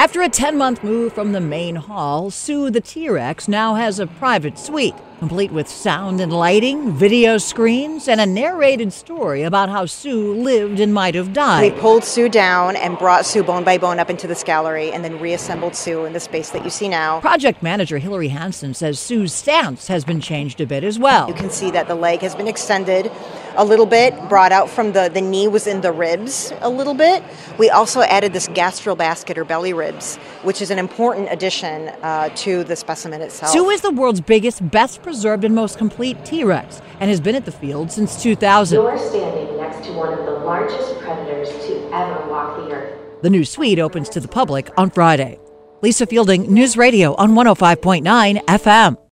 After a 10-month move from the main hall, Sue the T-Rex now has a private suite, complete with sound and lighting, video screens, and a narrated story about how Sue lived and might have died. We pulled Sue down and brought Sue bone by bone up into this gallery and then reassembled Sue in the space that you see now. Project manager Hillary Hansen says Sue's stance has been changed a bit as well. You can see that the leg has been extended a little bit, brought out from the knee was in the ribs a little bit. We also added this gastral basket or belly ribs, which is an important addition to the specimen itself. Sue is the world's biggest, best preserved, and most complete T-Rex and has been at the field since 2000. You're standing next to one of the largest predators to ever walk the earth. The new suite opens to the public on Friday. Lisa Fielding, News Radio on 105.9 FM.